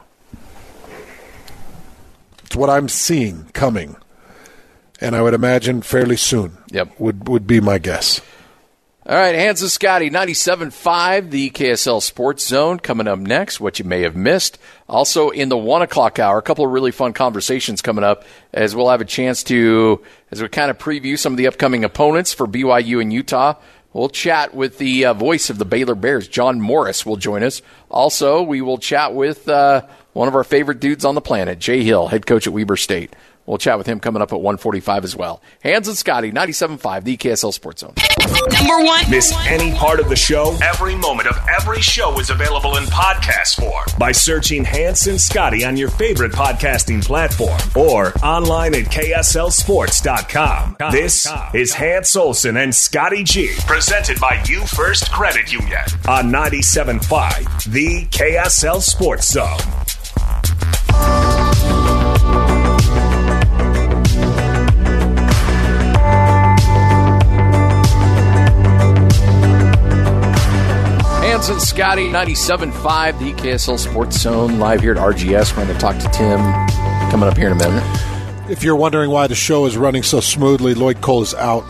It's what I'm seeing coming. And I would imagine fairly soon. Yep. Would be my guess. All right, Hans and Scotty, 97.5, the KSL Sports Zone. Coming up next, what you may have missed. Also in the 1 o'clock hour, a couple of really fun conversations coming up as we'll have a chance to, as we kind of preview some of the upcoming opponents for BYU and Utah. We'll chat with the voice of the Baylor Bears, John Morris, will join us. Also, we will chat with one of our favorite dudes on the planet, Jay Hill, head coach at Weber State. We'll chat with him coming up at 1:45 as well. Hans and Scotty, 97.5, the KSL Sports Zone. Number one. Miss any part of the show? Every moment of every show is available in podcast form by searching Hans and Scotty on your favorite podcasting platform or online at KSLSports.com. This is Hans Olsen and Scotty G, presented by You First Credit Union on 97.5, the KSL Sports Zone. Hans and Scotty, 97.5, the KSL Sports Zone, live here at RGS. We're going to talk to Tim coming up here in a minute. If you're wondering why the show is running so smoothly, Lloyd Cole is out.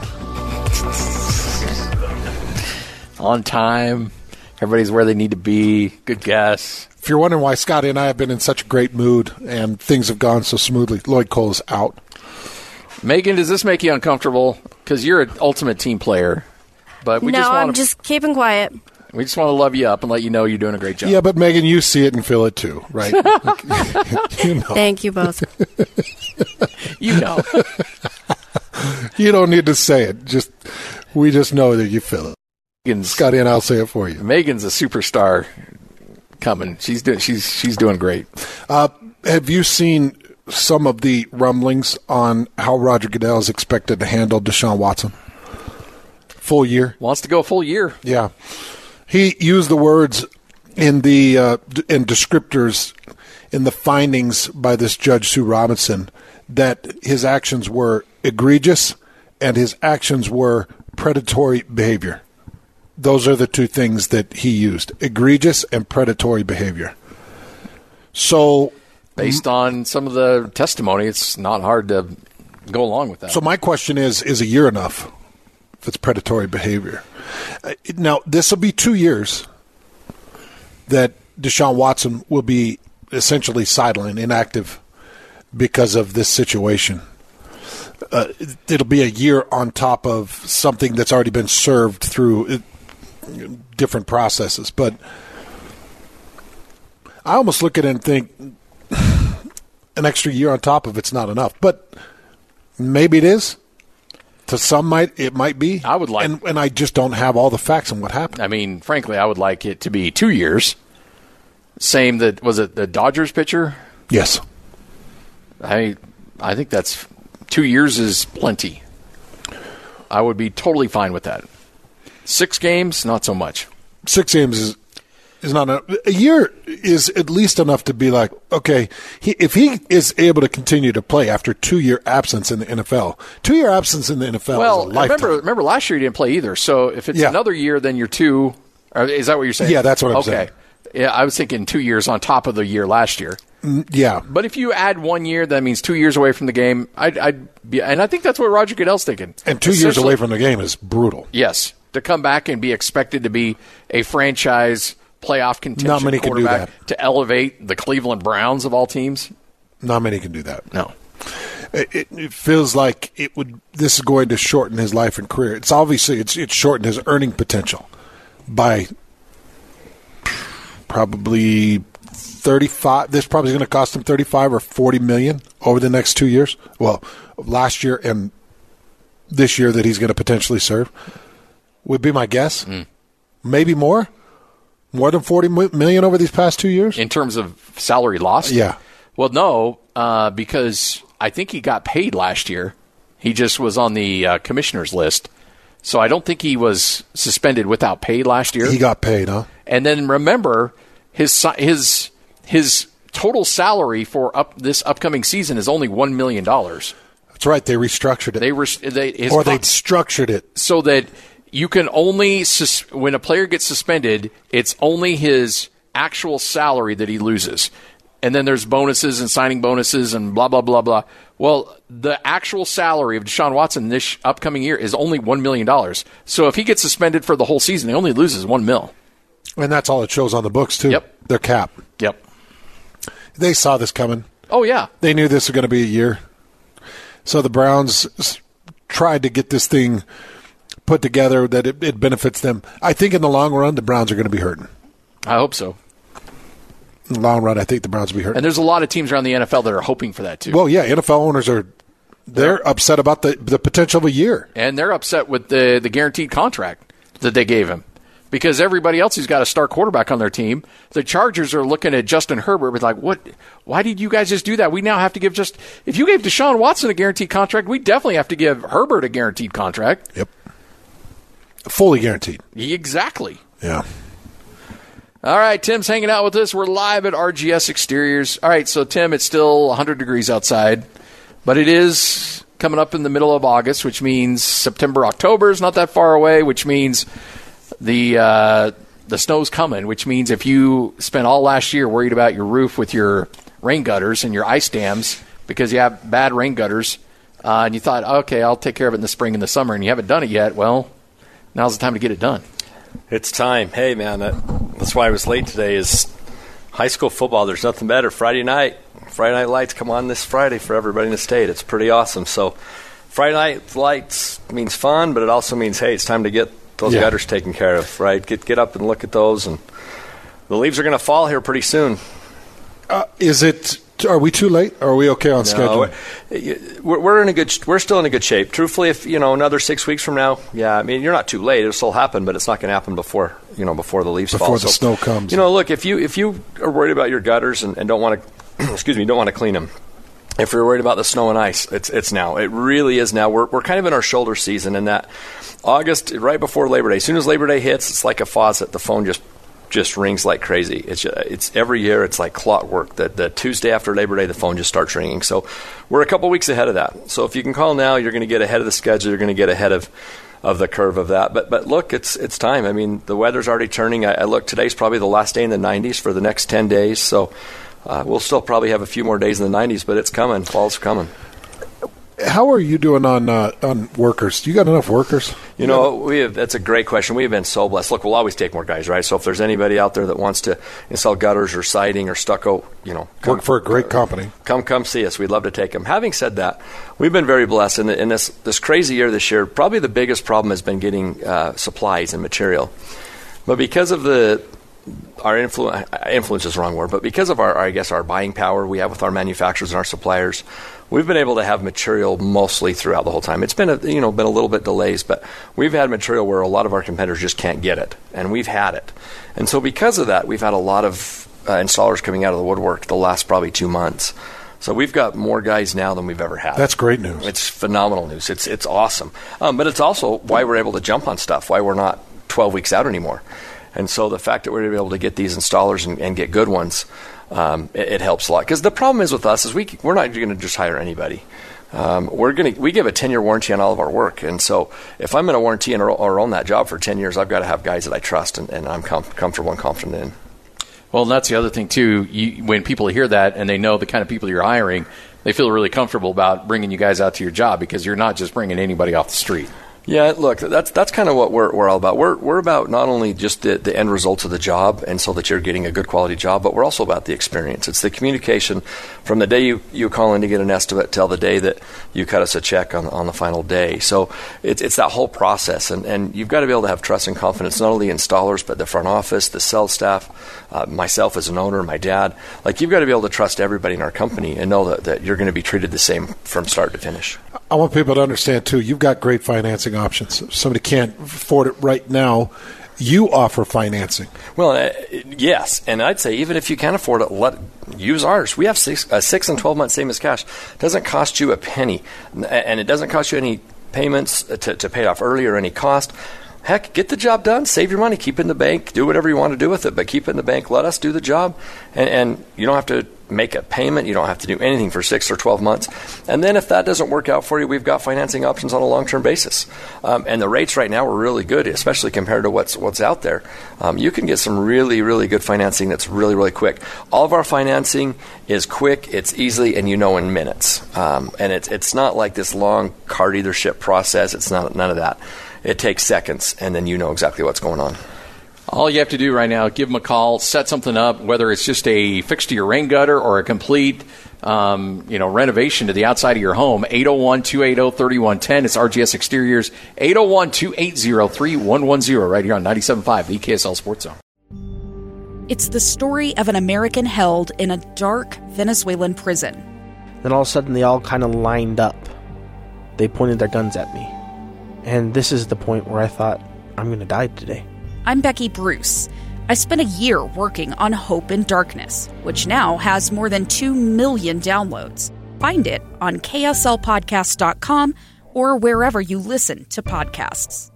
On time. Everybody's where they need to be. Good guess. If you're wondering why Scotty and I have been in such a great mood and things have gone so smoothly, Lloyd Cole is out. Megan, does this make you uncomfortable? Because you're an ultimate team player. But we I'm just keeping quiet. We just want to love you up and let you know you're doing a great job. Yeah, but Megan, you see it and feel it too, right? You know. Thank you both. You know. You don't need to say it. We just know that you feel it. Scotty and I'll say it for you. Megan's a superstar coming. She's doing great. Have you seen some of the rumblings on how Roger Goodell is expected to handle Deshaun Watson? Full year. Wants to go a full year. Yeah. He used the words in the in descriptors in the findings by this Judge Sue Robinson that his actions were egregious and his actions were predatory behavior. Those are the two things that he used, egregious and predatory behavior. So, based on some of the testimony, it's not hard to go along with that. So my question is a year enough if it's predatory behavior? Now, this will be 2 years that Deshaun Watson will be essentially sidelined, inactive, because of this situation. It'll be a year on top of something that's already been served through different processes. But I almost look at it and think an extra year on top of it's not enough. But maybe it is. To some, it might be. I would like, and I just don't have all the facts on what happened. I mean, frankly, I would like it to be 2 years. Same that was it the Dodgers pitcher? Yes. I think that's 2 years is plenty. I would be totally fine with that. 6 games, not so much. 6 games is not enough. A year is at least enough to be like, okay, if he is able to continue to play after 2-year absence in the NFL, 2-year absence in the NFL is a lifetime. Remember last year he didn't play either. So if it's another year, then you're 2. Is that what you're saying? Yeah, that's what I'm saying. Okay. Yeah, I was thinking 2 years on top of the year last year. Yeah. But if you add 1 year, that means 2 years away from the game. I'd be, and I think that's what Roger Goodell's thinking. And 2 years away from the game is brutal. Yes. To come back and be expected to be a franchise playoff contention Not many can do that. To elevate the Cleveland Browns of all teams. Not many can do that. No. It feels like this is going to shorten his life and career. It's obviously it's shortened his earning potential by probably 35. This probably is going to cost him 35 or 40 million over the next 2 years. Well, last year and this year that he's going to potentially serve would be my guess. Maybe more. More than 40 million over these past 2 years? In terms of salary lost? Yeah. Well, no, because I think he got paid last year. He just was on the commissioner's list. So I don't think he was suspended without pay last year. He got paid, huh? And then remember, his total salary for this upcoming season is only $1 million. That's right. They restructured it. They structured it. So that you can only, when a player gets suspended, it's only his actual salary that he loses. And then there's bonuses and signing bonuses and blah, blah, blah, blah. Well, the actual salary of Deshaun Watson this upcoming year is only $1 million. So if he gets suspended for the whole season, he only loses $1 million. And that's all it shows on the books, too. Yep. Their cap. Yep. They saw this coming. Oh, yeah. They knew this was going to be a year. So the Browns tried to get this thing put together that it benefits them. I think in the long run, the Browns are going to be hurting. I hope so. in the long run, I think the Browns will be hurt. And there's a lot of teams around the NFL that are hoping for that, too. Well, yeah, NFL owners they're upset about the potential of a year. And they're upset with the guaranteed contract that they gave him. Because everybody else who's got a star quarterback on their team, the Chargers are looking at Justin Herbert with like, what? Why did you guys just do that? We now have to give if you gave Deshaun Watson a guaranteed contract, we definitely have to give Herbert a guaranteed contract. Yep. Fully guaranteed. Exactly. Yeah. All right, Tim's hanging out with us. We're live at RGS Exteriors. All right, so Tim, it's still 100 degrees outside, but it is coming up in the middle of August, which means September, October is not that far away, which means the snow's coming, which means if you spent all last year worried about your roof with your rain gutters and your ice dams because you have bad rain gutters, and you thought, okay, I'll take care of it in the spring and the summer, and you haven't done it yet, well, now's the time to get it done. It's time. Hey, man, that's why I was late today is high school football. There's nothing better. Friday night lights come on this Friday for everybody in the state. It's pretty awesome. So Friday night lights means fun, but it also means, hey, it's time to get those gutters taken care of, right? Get up and look at those, and the leaves are going to fall here pretty soon. Are we too late? Or are we okay on schedule? We're still in a good shape. Truthfully, if another 6 weeks from now, I mean, you're not too late. It'll still happen, but it's not going to happen before the leaves fall. Before the snow comes. Look, if you are worried about your gutters and don't want to, don't want to clean them. If you're worried about the snow and ice, it's now. It really is now. We're kind of in our shoulder season, in that August, right before Labor Day. As soon as Labor Day hits, it's like a faucet. The phone just rings like crazy. It's every year. It's like clockwork. The Tuesday after Labor Day, the phone just starts ringing. So we're a couple weeks ahead of that. So if you can call now, you're going to get ahead of the schedule. You're going to get ahead of the curve of that. But look, it's time. I mean, the weather's already turning. I look, today's probably the last day in the 90s for the next 10 days. So we'll still probably have a few more days in the 90s, but it's coming. Fall's coming. How are you doing on workers? Do you got enough workers? That's a great question. We have been so blessed. Look, we'll always take more guys, right? So if there's anybody out there that wants to install gutters or siding or stucco, work for a great company. Come see us. We'd love to take them. Having said that, we've been very blessed in this crazy year this year. Probably the biggest problem has been getting supplies and material. But because of our influence is the wrong word, but because of our buying power we have with our manufacturers and our suppliers, we've been able to have material mostly throughout the whole time. It's been a little bit delays, but we've had material where a lot of our competitors just can't get it, and we've had it. And so because of that, we've had a lot of installers coming out of the woodwork the last probably 2 months. So we've got more guys now than we've ever had. That's great news. It's phenomenal news. It's awesome. But it's also why we're able to jump on stuff, why we're not 12 weeks out anymore. And so the fact that we're able to get these installers and get good ones, it helps a lot. Because the problem is with us is we're not going to just hire anybody. We give a 10-year warranty on all of our work. And so if I'm going to warranty or own that job for 10 years, I've got to have guys that I trust and I'm comfortable and confident in. Well, and that's the other thing, too. When people hear that and they know the kind of people you're hiring, they feel really comfortable about bringing you guys out to your job because you're not just bringing anybody off the street. Yeah, look, that's kind of what we're all about. We're about not only just the end results of the job and so that you're getting a good quality job, but we're also about the experience. It's the communication from the day you call in to get an estimate till the day that you cut us a check on the final day. So it's that whole process, and you've got to be able to have trust and confidence, not only installers, but the front office, the sales staff, myself as an owner, my dad. Like, you've got to be able to trust everybody in our company and know that you're going to be treated the same from start to finish. I want people to understand, too, you've got great financing options. If somebody can't afford it right now, you offer financing. Well, yes, and I'd say even if you can't afford it, use ours. We have 6 and 12 months same as cash. It doesn't cost you a penny, and it doesn't cost you any payments to pay it off early or any cost. Heck, get the job done, save your money, keep it in the bank, do whatever you want to do with it, but keep it in the bank, let us do the job, and you don't have to make a payment, you don't have to do anything for 6 or 12 months. And then if that doesn't work out for you, we've got financing options on a long-term basis. And the rates right now are really good, especially compared to what's out there. You can get some really, really good financing that's really, really quick. All of our financing is quick, it's easily, and in minutes. And it's not like this long car dealership process. It's none of that. It takes seconds, and then you know exactly what's going on. All you have to do right now, give them a call, set something up, whether it's just a fix to your rain gutter or a complete renovation to the outside of your home. 801-280-3110. It's RGS Exteriors. 801-280-3110 right here on 97.5, the KSL Sports Zone. It's the story of an American held in a dark Venezuelan prison. Then all of a sudden, they all kind of lined up. They pointed their guns at me. And this is the point where I thought, I'm going to die today. I'm Becky Bruce. I spent a year working on Hope in Darkness, which now has more than 2 million downloads. Find it on kslpodcast.com or wherever you listen to podcasts.